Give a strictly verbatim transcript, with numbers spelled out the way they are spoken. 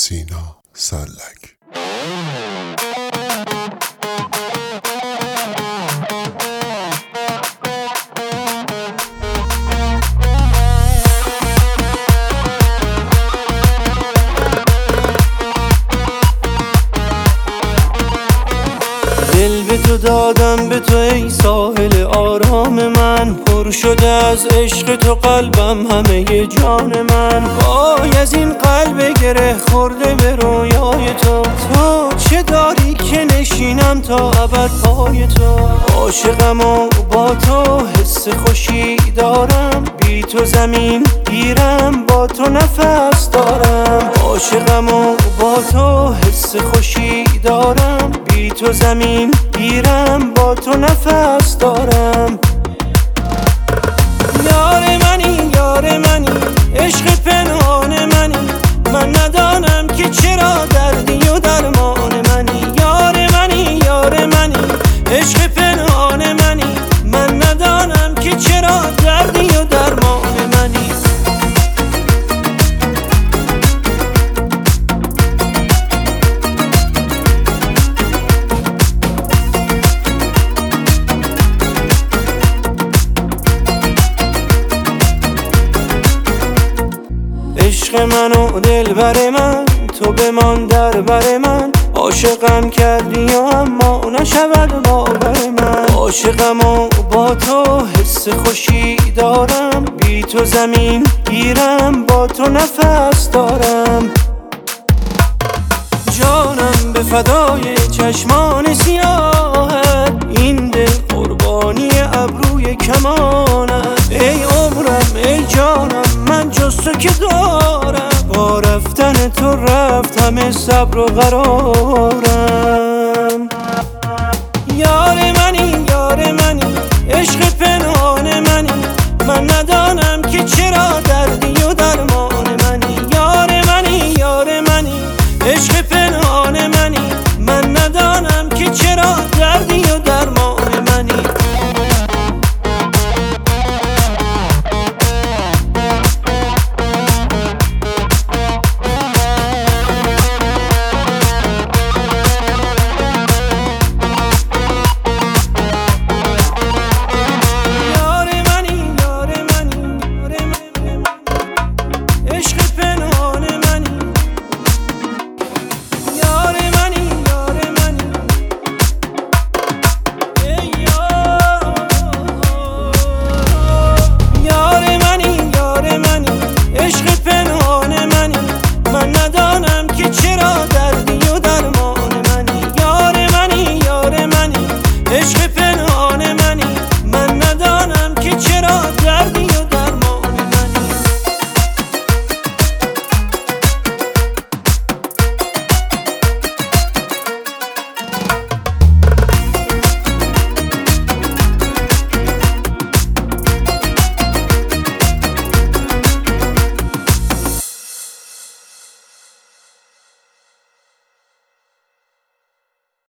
سینا سلک. دل به تو دادم، به تو ای ساحل آرام من، پر شده از عشق تو قلبم، همه جان من. وای از این قلب گره خورده به رویای تو، تو چه داری که نشینم تا ابد پای تو. عاشقم و با تو حس خوشی دارم، بی تو زمین گیرم، با تو نفس دارم. عاشقم و با تو حس خوشی دارم، بی تو زمین گیرم، با تو نفس دارم. یار منی یار منی، عشق پنهان منی، من ندانم که چرا دردی و درمان منی. یار منی یار منی، عشق پنهان منی، من ندانم که چرا دردی و درمان منی. عشق من و دلبر من، تو بمان در بر من. عاشقم کردی و اما نشود باور من. عاشقم و با تو حس خوشی دارم، بی تو زمین گیرم، با تو نفس دارم. جانم به فدای چشمان سیاهت، این دل قربانی ابروی کمانت. ای عمرم ای جانم، من جز تو که دارم، با رفتن تو رفت همه صبر و قرارم. یار منی یار منی، عشق پنهان منی، من ندانم که چرا دردی و درمان